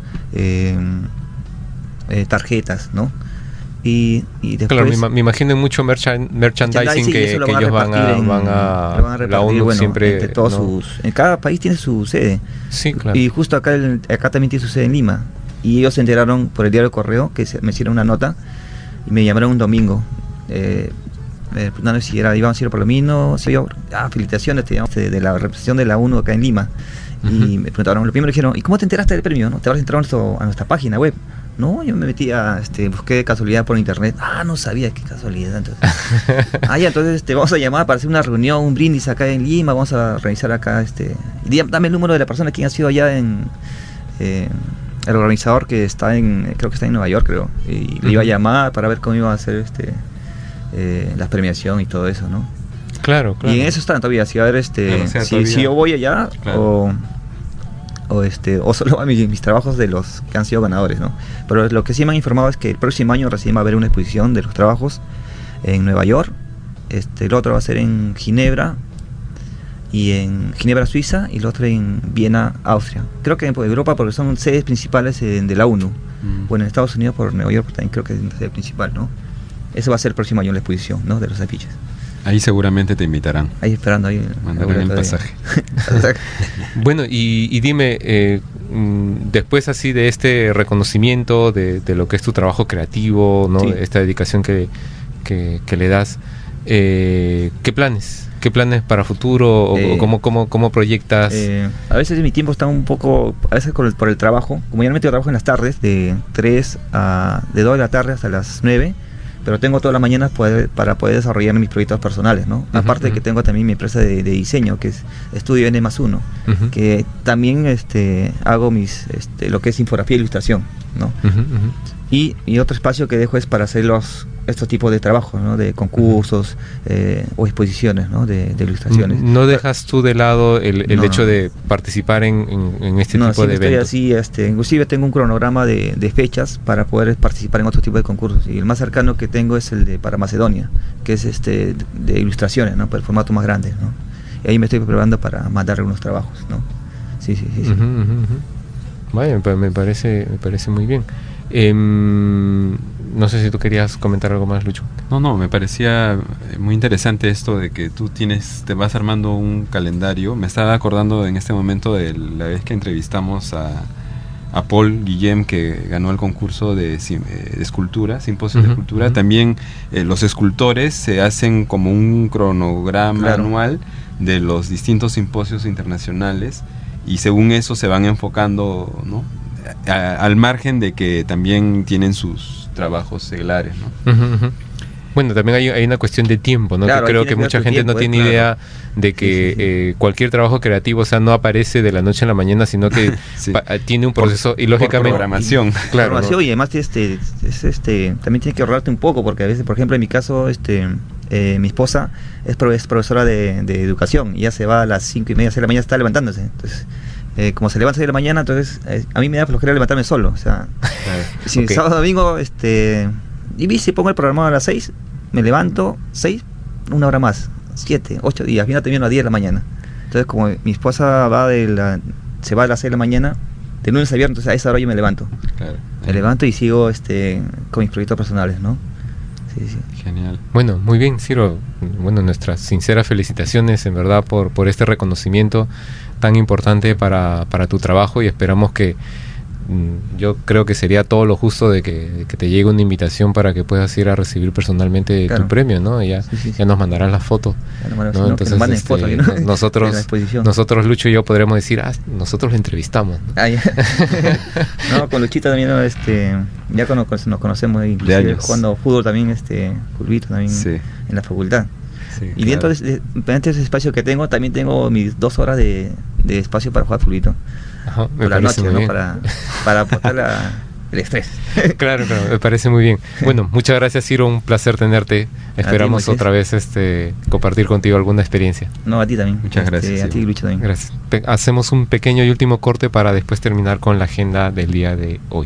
tarjetas, ¿no? Y después, claro, me imagino mucho merchandising que ellos van a repartir, la ONU siempre, entre todos en cada país tiene su sede. Sí, claro. Y justo acá también tiene su sede en Lima. Y ellos se enteraron por el diario Correo, que me hicieron una nota y me llamaron un domingo. No sé si íbamos a ir por lo mismo, felicitaciones de la representación de la ONU acá en Lima. Y me preguntaron, lo primero dijeron, ¿y cómo te enteraste del premio? ¿No? ¿Te habrás enterado a nuestra página web? No, yo me metí busqué de casualidad por internet. No sabía, qué casualidad. Entonces, entonces vamos a llamar para hacer una reunión, un brindis acá en Lima, vamos a realizar acá dame el número de la persona que ha sido allá el organizador que creo que está en Nueva York, y le iba a llamar para ver cómo iba a hacer la premiación y todo eso, ¿no? Claro. Y en eso están todavía, si a ver si yo voy allá, claro, o solo a mis trabajos de los que han sido ganadores, ¿no? Pero lo que sí me han informado es que el próximo año recién va a haber una exposición de los trabajos en Nueva York, el otro va a ser en Ginebra, Suiza, y el otro en Viena, Austria. Creo que en Europa, porque son sedes principales de la ONU. Bueno, en Estados Unidos por Nueva York también creo que es la sede principal, ¿no? Eso va a ser el próximo año la exposición, ¿no? De los afiches. Ahí seguramente te invitarán. Ahí esperando. Mandarán el pasaje. Bueno, y dime, después así de este reconocimiento de lo que es tu trabajo creativo, ¿no? Sí. Esta dedicación que le das, ¿qué planes? ¿Qué planes para futuro? ¿Cómo proyectas? A veces mi tiempo está un poco, a veces por el trabajo, como yo trabajo en las tardes, de 2 de la tarde hasta las 9, pero tengo toda la mañana para poder desarrollar mis proyectos personales, ¿no? Aparte de que tengo también mi empresa de diseño, que es Estudio N+1, que también hago lo que es infografía e ilustración, ¿no? Y otro espacio que dejo es para hacer estos tipos de trabajos, ¿no? De concursos o exposiciones, ¿no? De ilustraciones. ¿No dejas tú de lado el hecho de participar en este tipo de eventos? Estoy así, inclusive tengo un cronograma de fechas para poder participar en otro tipo de concursos, y el más cercano que tengo es el para Macedonia, que es de ilustraciones, ¿no? Por el formato más grande, ¿no? Y ahí me estoy preparando para mandar algunos trabajos, ¿no? Sí. Vaya, me parece muy bien. No sé si tú querías comentar algo más, Lucho. No, me parecía muy interesante esto de que tú te vas armando un calendario. Me estaba acordando en este momento de la vez que entrevistamos a Paul Guillem, que ganó el concurso de escultura, simposio de escultura. También los escultores se hacen como un cronograma anual de los distintos simposios internacionales, y según eso se van enfocando, ¿no? Al margen de que también tienen sus trabajos seglares, ¿no? Bueno, también hay una cuestión de tiempo, ¿no? Claro, Que creo ahí que tienes que mucha ver tu gente no tiempo, tiene claro. idea de que cualquier trabajo creativo, o sea, no aparece de la noche a la mañana, sino que Sí. Tiene un proceso y lógicamente programación. Claro, Programación, ¿no? y además también tienes que ahorrarte un poco, porque a veces, por ejemplo, en mi caso, mi esposa es profesora de educación y ya se va a las 5:30, 6 de la mañana, está levantándose. Entonces, como se levanta a 6 de la mañana, entonces a mí me da flojera levantarme solo. O sea, si Ok. sábado domingo, y si pongo el programado a las 6, me levanto 6, una hora más, 7, 8 días, al final termino a 10 de la mañana. Entonces, como mi esposa se va a las 6 de la mañana, de lunes a viernes, entonces a esa hora yo me levanto. Claro. Me levanto y sigo con mis proyectos personales, ¿no? Sí, sí. Genial. Bueno, muy bien, Ciro. Bueno, nuestras sinceras felicitaciones, en verdad, por este reconocimiento tan importante para tu trabajo, y esperamos que yo creo que sería todo lo justo de que te llegue una invitación para que puedas ir a recibir personalmente Claro. tu premio, ¿no? Ya nos mandarás las fotos. Ya nos mandan- ¿no? si no, que Entonces, nos manden fotos, ¿no? De la nosotros, exposición. Lucho y yo, podremos decir, nosotros lo entrevistamos, ¿no? Ah, ya. No, con Luchita también, ¿no? Ya nos conocemos, inclusive años. jugando fútbol también, fulbito también Sí. en la facultad. Sí, Y dentro de ese espacio que tengo, también tengo mis 2 horas de espacio para jugar fulbito. Ajá, me Por la parece noche, muy ¿no? bien. Para aportar el estrés. Claro, me parece muy bien. Bueno, muchas gracias, Ciro, un placer tenerte. Esperamos Moisés. otra vez compartir contigo alguna experiencia. No, a ti también. Muchas gracias, A ti, sí. Lucho, también. Gracias. Hacemos un pequeño y último corte para después terminar con la agenda del día de hoy.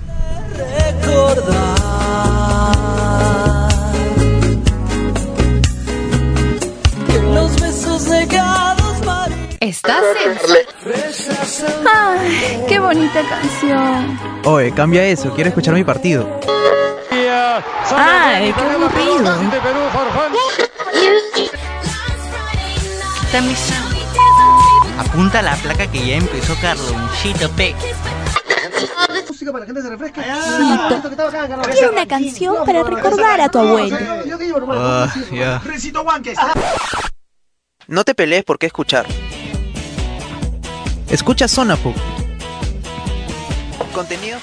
Los besos negados, María. ¿Estás en? ¡Ay, qué bonita canción! Oye, cambia eso, quiero escuchar mi partido. ¡Ay, qué aburrido! Quítame esa. Apunta a la placa que ya empezó Carlonchito P. Quiero una canción para recordar a tu abuelo. Ya. No te pelees por qué escuchar. Escucha Zona PUC. Contenido.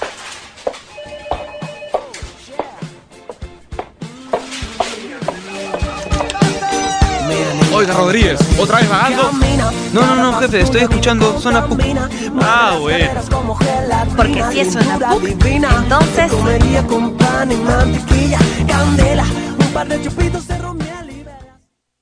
Oiga, Rodríguez, ¿otra vez vagando? No, jefe, estoy escuchando Zona PUC. Ah, bueno. Porque si es Zona PUC, entonces Comería con pan y mantequilla, candela, un par de chupitos de ron, miel y velas.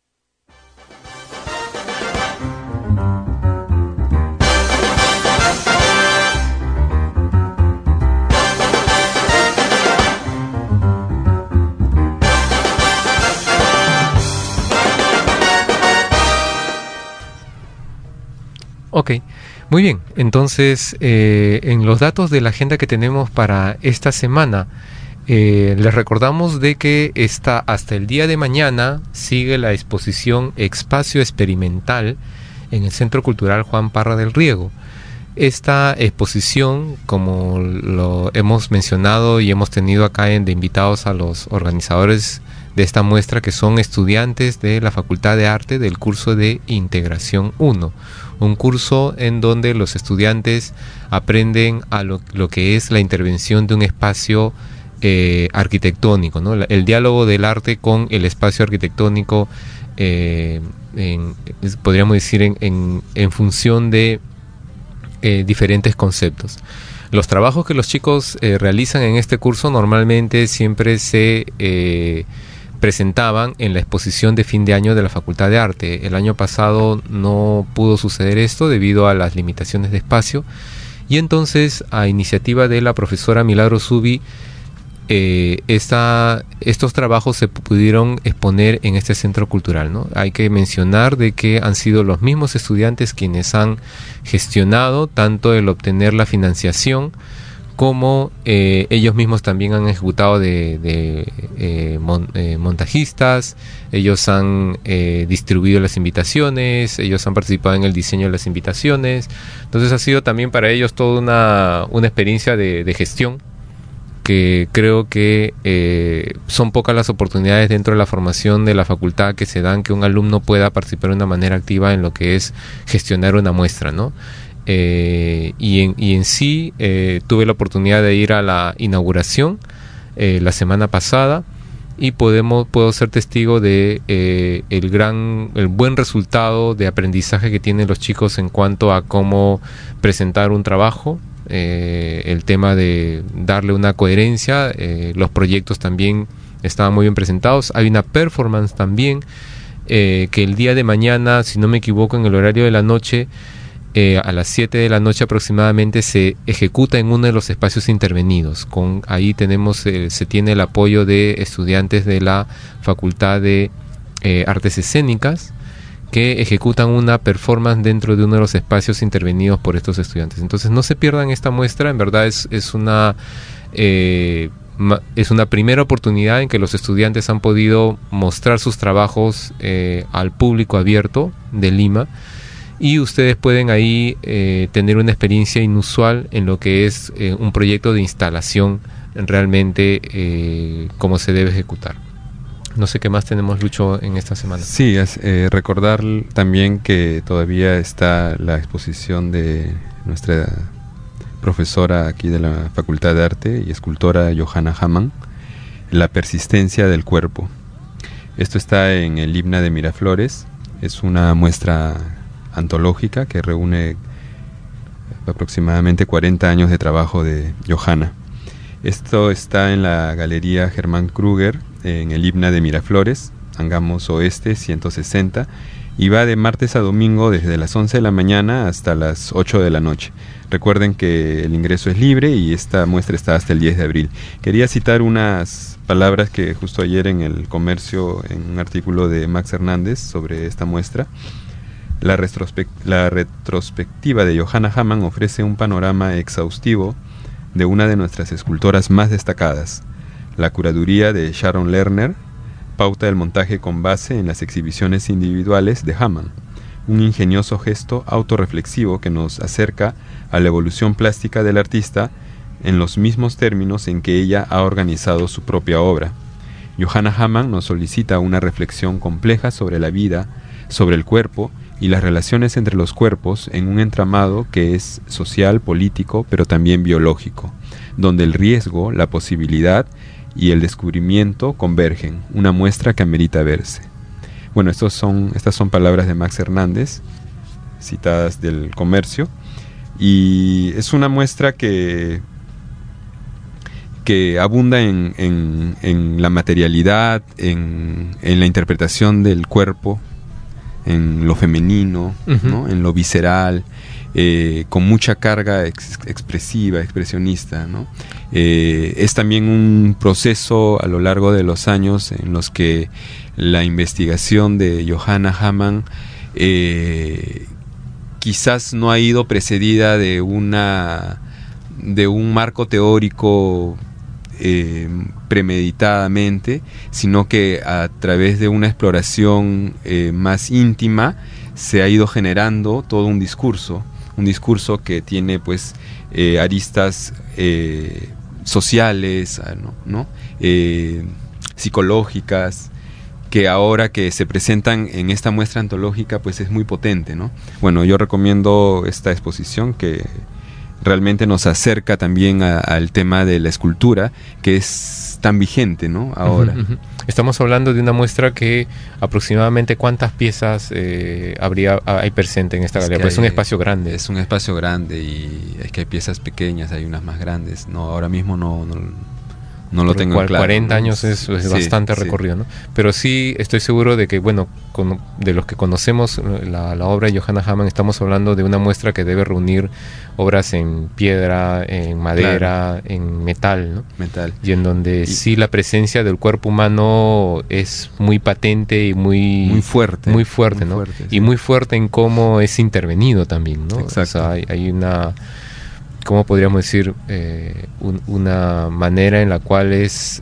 Ok, muy bien. Entonces, en los datos de la agenda que tenemos para esta semana, les recordamos de que hasta el día de mañana sigue la exposición Espacio Experimental en el Centro Cultural Juan Parra del Riego. Esta exposición, como lo hemos mencionado y hemos tenido acá de invitados a los organizadores de esta muestra, que son estudiantes de la Facultad de Arte del curso de Integración 1, un curso en donde los estudiantes aprenden a lo que es la intervención de un espacio arquitectónico, ¿no? El diálogo del arte con el espacio arquitectónico, podríamos decir en función de diferentes conceptos. Los trabajos que los chicos realizan en este curso normalmente siempre se presentaban en la exposición de fin de año de la Facultad de Arte. El año pasado no pudo suceder esto debido a las limitaciones de espacio, y entonces, a iniciativa de la profesora Milagro Zubi, estos trabajos se pudieron exponer en este centro cultural, ¿no? Hay que mencionar de que han sido los mismos estudiantes quienes han gestionado tanto el obtener la financiación, como ellos mismos también han ejecutado montajistas. Ellos han distribuido las invitaciones, ellos han participado en el diseño de las invitaciones. Entonces ha sido también para ellos toda una experiencia de gestión, que creo que son pocas las oportunidades dentro de la formación de la facultad que se dan que un alumno pueda participar de una manera activa en lo que es gestionar una muestra, ¿no? Y en sí tuve la oportunidad de ir a la inauguración la semana pasada, y puedo ser testigo de el buen resultado de aprendizaje que tienen los chicos en cuanto a cómo presentar un trabajo, el tema de darle una coherencia, los proyectos también estaban muy bien presentados. Hay una performance también que el día de mañana, si no me equivoco, en el horario de la noche, a las 7 de la noche aproximadamente, se ejecuta en uno de los espacios intervenidos. Ahí se tiene el apoyo de estudiantes de la Facultad de Artes Escénicas, que ejecutan una performance dentro de uno de los espacios intervenidos por estos estudiantes. Entonces no se pierdan esta muestra, en verdad es una primera oportunidad en que los estudiantes han podido mostrar sus trabajos al público abierto de Lima, y ustedes pueden ahí tener una experiencia inusual en lo que es un proyecto de instalación realmente como se debe ejecutar. No sé qué más tenemos, Lucho, en esta semana. Sí, recordar también que todavía está la exposición de nuestra profesora aquí de la Facultad de Arte y escultora Johanna Hamann, La persistencia del cuerpo. Esto está en el Himna de Miraflores. Es una muestra antológica que reúne aproximadamente 40 años de trabajo de Johanna. Esto está en la Galería Germán Kruger, en el Himna de Miraflores, Angamos Oeste 160, y va de martes a domingo desde las 11 de la mañana hasta las 8 de la noche. Recuerden que el ingreso es libre y esta muestra está hasta el 10 de abril. Quería citar unas palabras que justo ayer en El Comercio, en un artículo de Max Hernández sobre esta muestra. La retrospectiva de Johanna Hamann ofrece un panorama exhaustivo de una de nuestras escultoras más destacadas. La curaduría de Sharon Lerner pauta el montaje con base en las exhibiciones individuales de Hamann, un ingenioso gesto autorreflexivo que nos acerca a la evolución plástica del artista en los mismos términos en que ella ha organizado su propia obra. Johanna Hamann nos solicita una reflexión compleja sobre la vida, sobre el cuerpo y las relaciones entre los cuerpos en un entramado que es social, político, pero también biológico, donde el riesgo, la posibilidad y el descubrimiento convergen, una muestra que amerita verse. Bueno, estas son palabras de Max Hernández, citadas del Comercio, y es una muestra que abunda en la materialidad, en la interpretación del cuerpo, en lo femenino, ¿no? En lo visceral, con mucha carga expresiva, expresionista, ¿no? Es también un proceso a lo largo de los años en los que la investigación de Johanna Hamann quizás no ha ido precedida de un marco teórico premeditadamente, sino que a través de una exploración más íntima se ha ido generando todo un discurso que tiene pues aristas sociales, ¿no? Psicológicas, que ahora que se presentan en esta muestra antológica pues es muy potente, ¿no? Bueno, yo recomiendo esta exposición que realmente nos acerca también al tema de la escultura, que es tan vigente, ¿no? Ahora. Estamos hablando de una muestra que aproximadamente ¿cuántas piezas hay presente en esta galería? Pues es un espacio grande. Es un espacio grande y es que hay piezas pequeñas, hay unas más grandes. No, ahora mismo no lo tengo claro. 40 años es bastante recorrido, ¿no? Pero sí estoy seguro de que, bueno, de los que conocemos la obra de Johanna Hamann, estamos hablando de una muestra que debe reunir obras en piedra, en madera, en metal, ¿no? Metal. Y en donde sí la presencia del cuerpo humano es muy patente y muy fuerte, ¿no? Muy fuerte, sí. Y muy fuerte en cómo es intervenido también, ¿no? Exacto. O sea, hay una... ¿Cómo podríamos decir? Una manera en la cual es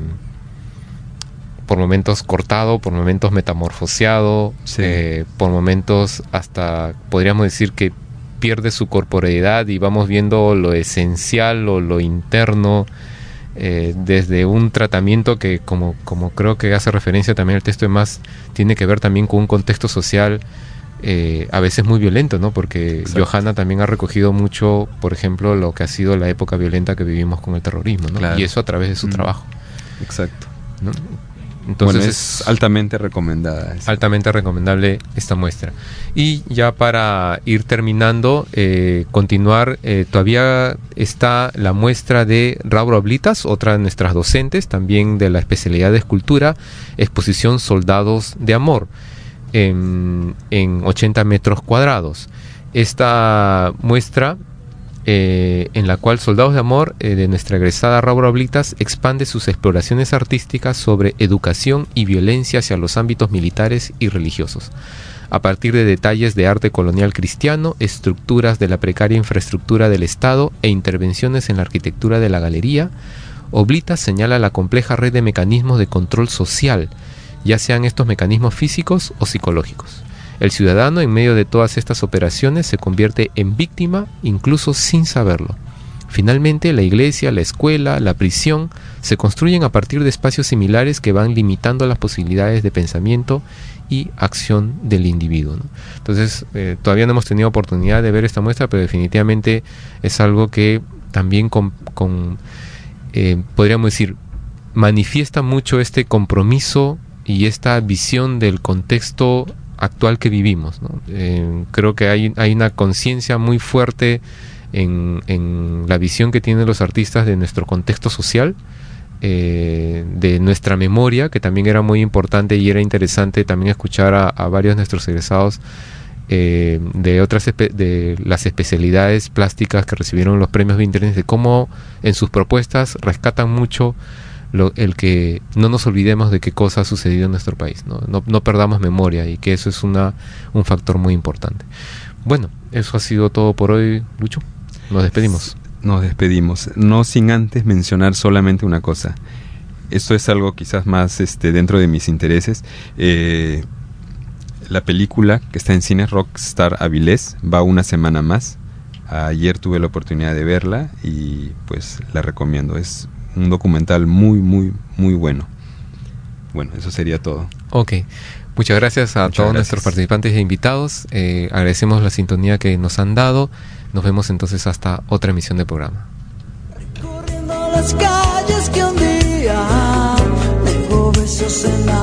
por momentos cortado, por momentos metamorfoseado, sí. Por momentos hasta podríamos decir que pierde su corporeidad y vamos viendo lo esencial o lo interno desde un tratamiento que como creo que hace referencia también el texto de Más, tiene que ver también con un contexto social a veces muy violento, ¿no? Porque exacto. Johanna también ha recogido mucho, por ejemplo, lo que ha sido la época violenta que vivimos con el terrorismo, ¿no? Claro. Y eso a través de su trabajo. Exacto. ¿no? Entonces bueno, es altamente recomendada. Altamente recomendable esta muestra. Y ya para ir terminando, continuar, todavía está la muestra de Raura Oblitas, otra de nuestras docentes, también de la especialidad de escultura, exposición Soldados de Amor, en 80 metros cuadrados. Esta muestra, en la cual Soldados de Amor, de nuestra egresada Raura Oblitas, expande sus exploraciones artísticas sobre educación y violencia hacia los ámbitos militares y religiosos, a partir de detalles de arte colonial cristiano, estructuras de la precaria infraestructura del Estado e intervenciones en la arquitectura de la galería. Oblitas señala la compleja red de mecanismos de control social, ya sean estos mecanismos físicos o psicológicos. El ciudadano, en medio de todas estas operaciones, se convierte en víctima, incluso sin saberlo. Finalmente, la iglesia, la escuela, la prisión se construyen a partir de espacios similares que van limitando las posibilidades de pensamiento y acción del individuo, ¿no? Entonces, todavía no hemos tenido oportunidad de ver esta muestra, pero definitivamente es algo que también podríamos decir, manifiesta mucho este compromiso y esta visión del contexto actual que vivimos, ¿no? Creo que hay una conciencia muy fuerte en la visión que tienen los artistas de nuestro contexto social, de nuestra memoria, que también era muy importante, y era interesante también escuchar a varios de nuestros egresados de las especialidades plásticas que recibieron los premios Vinternes, de cómo en sus propuestas rescatan mucho el que no nos olvidemos de qué cosa ha sucedido en nuestro país, no perdamos memoria, y que eso es un factor muy importante. Bueno, eso ha sido todo por hoy, Lucho. Nos despedimos. Nos despedimos, no sin antes mencionar solamente una cosa. Esto es algo quizás más dentro de mis intereses. La película que está en cines, Rockstar Avilés, va una semana más. Ayer tuve la oportunidad de verla y pues la recomiendo. Es un documental muy, muy, muy bueno. Bueno, eso sería todo. Ok. Muchas gracias a todos nuestros participantes e invitados. Agradecemos la sintonía que nos han dado. Nos vemos entonces hasta otra emisión del programa. Recorriendo las calles que un día dejó besos en la